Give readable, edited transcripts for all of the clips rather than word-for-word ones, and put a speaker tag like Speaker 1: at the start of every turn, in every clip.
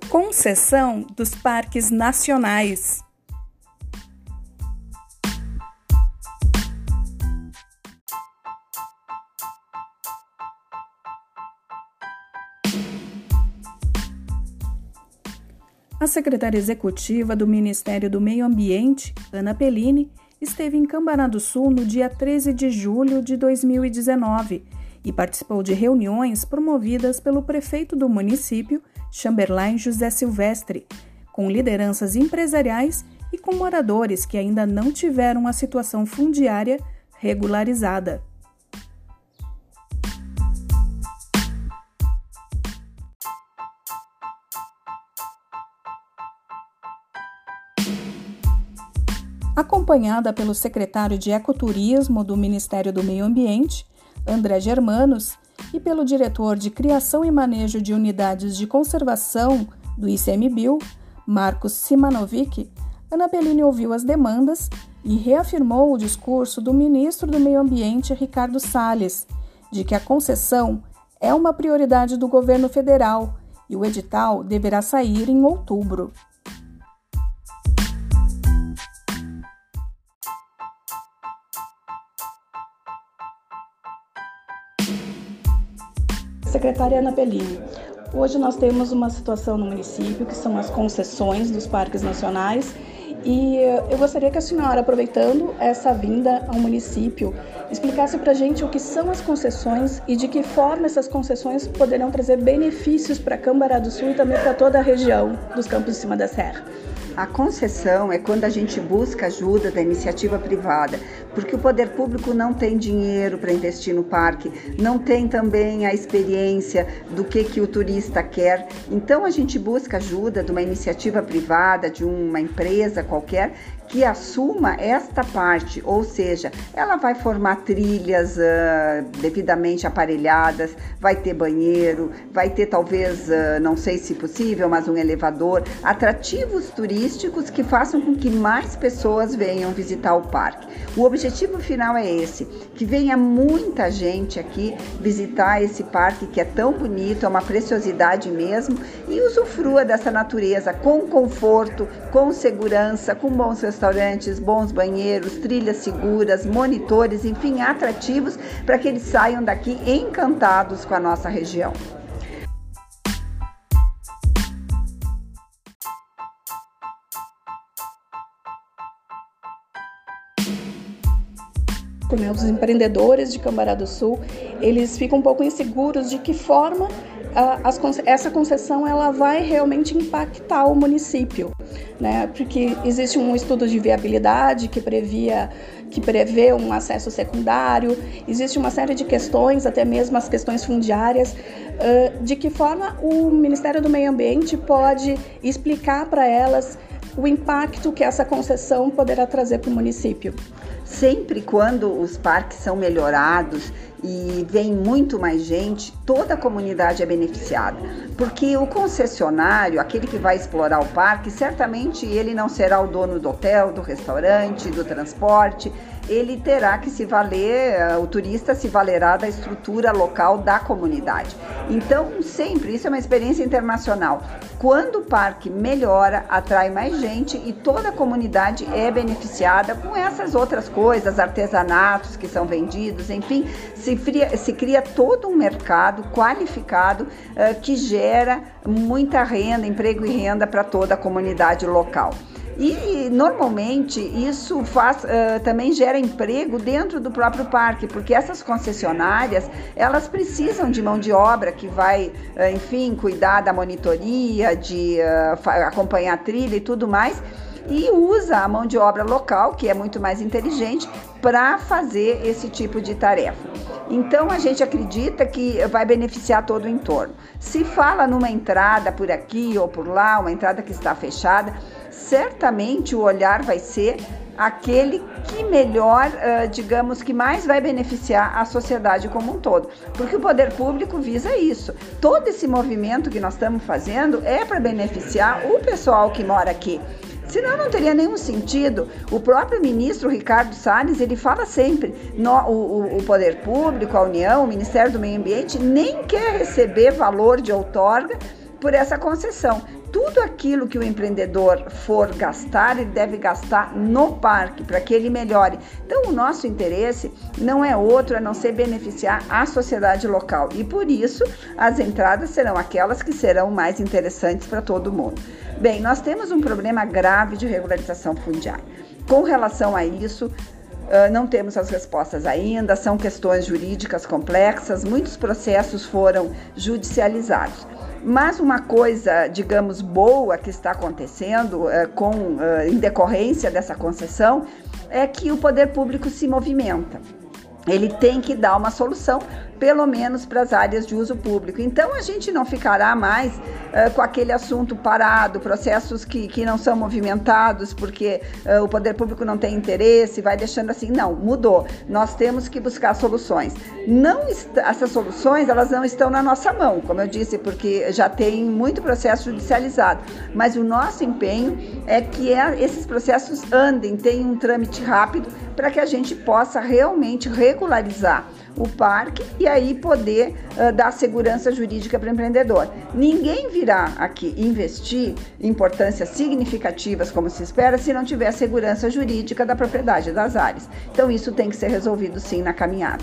Speaker 1: Concessão dos parques nacionais. A secretária executiva do Ministério do Meio Ambiente, Ana Pellini, esteve em Cambará do Sul no dia 13 de julho de 2019 e participou de reuniões promovidas pelo prefeito do município, Chamberlain José Silvestre, com lideranças empresariais e com moradores que ainda não tiveram a situação fundiária regularizada. Acompanhada pelo secretário de Ecoturismo do Ministério do Meio Ambiente, André Germanos, e pelo diretor de Criação e Manejo de Unidades de Conservação do ICMBio, Marcos Simanovic, Ana Pellini ouviu as demandas e reafirmou o discurso do ministro do Meio Ambiente, Ricardo Salles, de que a concessão é uma prioridade do governo federal e o edital deverá sair em outubro.
Speaker 2: Secretária Ana Pellini, hoje nós temos uma situação no município que são as concessões dos parques nacionais e eu gostaria que a senhora, aproveitando essa vinda ao município, explicasse para a gente o que são as concessões e de que forma essas concessões poderão trazer benefícios para Cambará do Sul e também para toda a região dos Campos de Cima da Serra.
Speaker 3: A concessão é quando a gente busca ajuda da iniciativa privada, porque o poder público não tem dinheiro para investir no parque, não tem também a experiência do que o turista quer. Então a gente busca ajuda de uma iniciativa privada, de uma empresa qualquer, que assuma esta parte, ou seja, ela vai formar trilhas devidamente aparelhadas, vai ter banheiro, vai ter talvez, não sei se possível, mas um elevador, atrativos turísticos que façam com que mais pessoas venham visitar o parque. O objetivo final é esse, que venha muita gente aqui visitar esse parque que é tão bonito, é uma preciosidade mesmo, e usufrua dessa natureza com conforto, com segurança, com bons restaurantes, bons banheiros, trilhas seguras, monitores, enfim, atrativos para que eles saiam daqui encantados com a nossa região.
Speaker 2: Os empreendedores de Cambará do Sul, eles ficam um pouco inseguros de que forma essa concessão ela vai realmente impactar o município, né? Porque existe um estudo de viabilidade que prevê um acesso secundário, existe uma série de questões, até mesmo as questões fundiárias, de que forma o Ministério do Meio Ambiente pode explicar para elas o impacto que essa concessão poderá trazer para o município.
Speaker 3: Sempre quando os parques são melhorados e vem muito mais gente, toda a comunidade é beneficiada, porque o concessionário, aquele que vai explorar o parque, certamente ele não será o dono do hotel, do restaurante, do transporte, ele terá que se valer, o turista se valerá da estrutura local da comunidade. Então, sempre, isso é uma experiência internacional. Quando o parque melhora, atrai mais gente e toda a comunidade é beneficiada com essas outras coisas, artesanatos que são vendidos, enfim, se cria todo um mercado qualificado que gera muita renda, emprego e renda para toda a comunidade local. E normalmente isso também gera emprego dentro do próprio parque, porque essas concessionárias, elas precisam de mão de obra que vai, enfim, cuidar da monitoria, de acompanhar a trilha e tudo mais, e usa a mão de obra local, que é muito mais inteligente, para fazer esse tipo de tarefa. Então a gente acredita que vai beneficiar todo o entorno. Se fala numa entrada por aqui ou por lá, uma entrada que está fechada, certamente o olhar vai ser aquele que melhor, digamos, que mais vai beneficiar a sociedade como um todo, porque o poder público visa isso. Todo esse movimento que nós estamos fazendo é para beneficiar o pessoal que mora aqui. Senão não teria nenhum sentido. O próprio ministro Ricardo Salles, ele fala sempre, o poder público, a União, o Ministério do Meio Ambiente nem quer receber valor de outorga por essa concessão. tudo aquilo que o empreendedor for gastar, ele deve gastar no parque, para que ele melhore. Então, o nosso interesse não é outro a não ser beneficiar a sociedade local. E por isso, as entradas serão aquelas que serão mais interessantes para todo mundo. Bem, nós temos um problema grave de regularização fundiária. Com relação a isso, não temos as respostas ainda, são questões jurídicas complexas, muitos processos foram judicializados. Mas uma coisa, digamos, boa que está acontecendo em decorrência dessa concessão é que o poder público se movimenta. Ele tem que dar uma solução, pelo menos para as áreas de uso público. Então, a gente não ficará mais com aquele assunto parado, processos que não são movimentados porque o poder público não tem interesse, vai deixando assim. Não, mudou. Nós temos que buscar soluções. Essas soluções, elas não estão na nossa mão, como eu disse, porque já tem muito processo judicializado. Mas o nosso empenho é que esses processos andem, tenham um trâmite rápido para que a gente possa realmente regularizar o parque e aí poder dar segurança jurídica para o empreendedor. Ninguém virá aqui investir importâncias significativas, como se espera, se não tiver segurança jurídica da propriedade das áreas. Então, isso tem que ser resolvido, sim, na caminhada.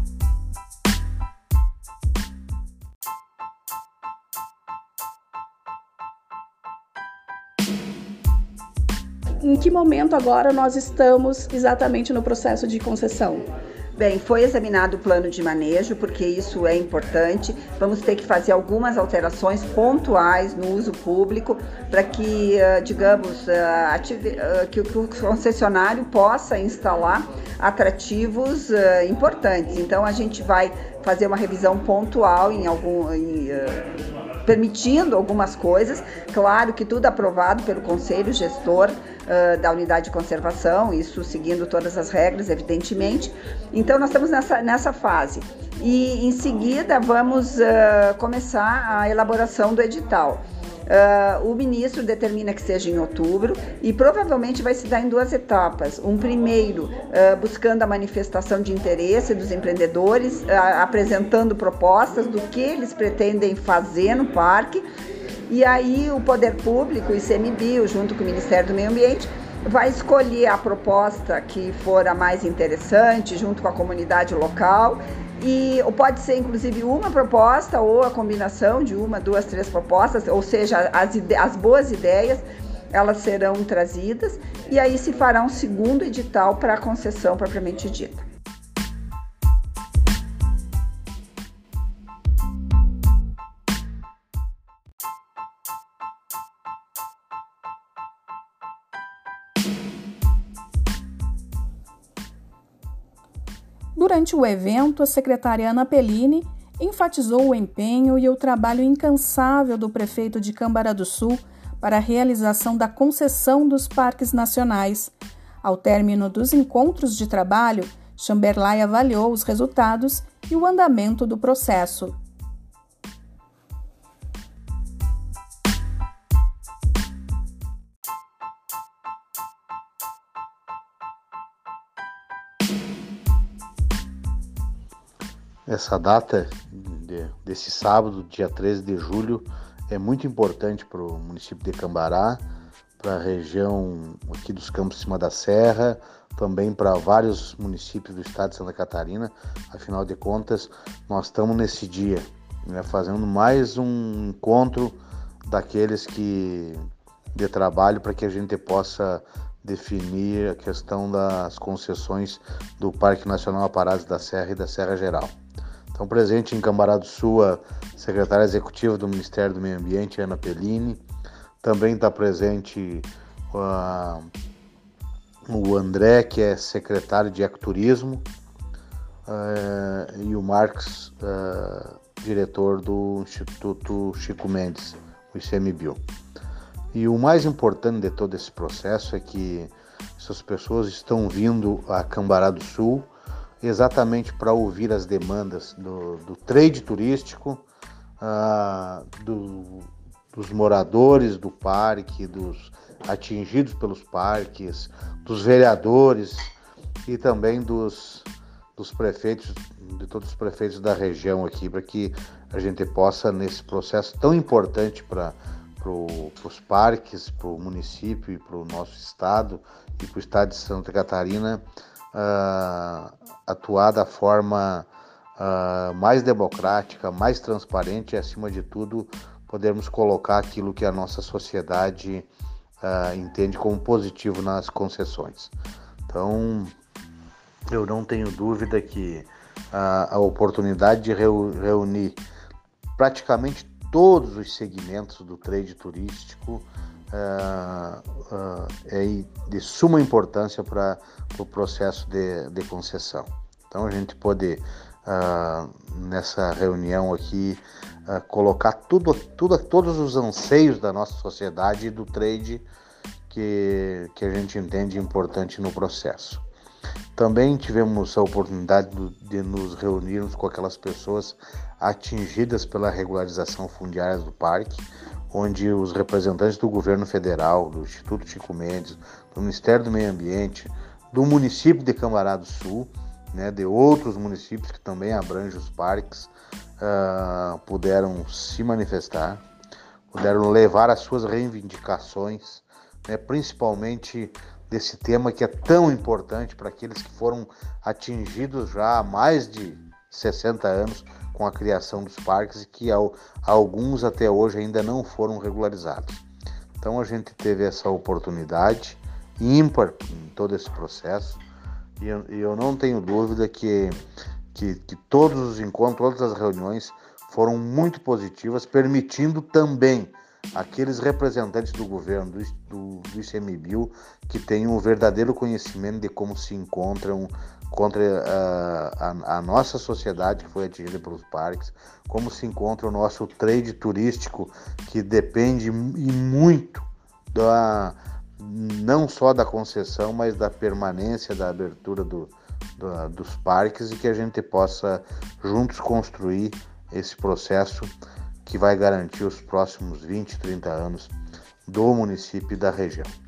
Speaker 2: Em que momento agora nós estamos exatamente no processo de concessão?
Speaker 3: Bem, foi examinado o plano de manejo, porque isso é importante. Vamos ter que fazer algumas alterações pontuais no uso público para que, digamos, que o concessionário possa instalar atrativos importantes. Então, a gente vai fazer uma revisão pontual permitindo algumas coisas, claro que tudo aprovado pelo Conselho Gestor da Unidade de Conservação, isso seguindo todas as regras, evidentemente. Então, nós estamos nessa fase. E, em seguida, vamos começar a elaboração do edital. O ministro determina que seja em outubro e provavelmente vai se dar em 2 etapas. Um primeiro, buscando a manifestação de interesse dos empreendedores, apresentando propostas do que eles pretendem fazer no parque. E aí o poder público, o ICMBio, junto com o Ministério do Meio Ambiente, vai escolher a proposta que for a mais interessante, junto com a comunidade local. Ou pode ser, inclusive, uma proposta ou a combinação de 1, 2, 3 propostas, ou seja, as boas ideias, elas serão trazidas e aí se fará um segundo edital para a concessão propriamente dita.
Speaker 1: Durante o evento, a secretária Ana Pellini enfatizou o empenho e o trabalho incansável do prefeito de Cambará do Sul para a realização da concessão dos parques nacionais. Ao término dos encontros de trabalho, Chamberlain avaliou os resultados e o andamento do processo.
Speaker 4: Essa data desse sábado, dia 13 de julho, é muito importante para o município de Cambará, para a região aqui dos Campos de Cima da Serra, também para vários municípios do estado de Santa Catarina. Afinal de contas, nós estamos nesse dia, fazendo mais um encontro daqueles de trabalho para que a gente possa definir a questão das concessões do Parque Nacional Aparados da Serra e da Serra Geral. Estão presente em Cambará do Sul a secretária executiva do Ministério do Meio Ambiente, Ana Pellini. Também está presente o André, que é secretário de Ecoturismo, e o Marcos, diretor do Instituto Chico Mendes, o ICMBio. E o mais importante de todo esse processo é que essas pessoas estão vindo a Cambará do Sul exatamente para ouvir as demandas do trade turístico, dos moradores do parque, dos atingidos pelos parques, dos vereadores e também dos prefeitos, de todos os prefeitos da região aqui, para que a gente possa, nesse processo tão importante para os parques, para o município e para o nosso estado e para o estado de Santa Catarina atuar da forma mais democrática, mais transparente e, acima de tudo, podermos colocar aquilo que a nossa sociedade entende como positivo nas concessões. Então, eu não tenho dúvida que a oportunidade de reunir praticamente todos os segmentos do trade turístico é de suma importância para o processo de concessão. Então, a gente poder, nessa reunião aqui, colocar todos os anseios da nossa sociedade e do trade que a gente entende importante no processo. Também tivemos a oportunidade de nos reunirmos com aquelas pessoas atingidas pela regularização fundiária do parque, onde os representantes do governo federal, do Instituto Chico Mendes, do Ministério do Meio Ambiente, do município de Cambará do Sul, né, de outros municípios que também abrangem os parques, puderam se manifestar, puderam levar as suas reivindicações, né, principalmente desse tema que é tão importante para aqueles que foram atingidos já há mais de 60 anos com a criação dos parques e que alguns até hoje ainda não foram regularizados. Então a gente teve essa oportunidade ímpar em todo esse processo e eu não tenho dúvida que todos os encontros, todas as reuniões foram muito positivas, permitindo também aqueles representantes do governo, do ICMBio, que tenham o verdadeiro conhecimento de como se encontram contra a nossa sociedade que foi atingida pelos parques, como se encontra o nosso trade turístico, que depende muito não só da concessão, mas da permanência, da abertura dos parques, e que a gente possa juntos construir esse processo que vai garantir os próximos 20, 30 anos do município e da região.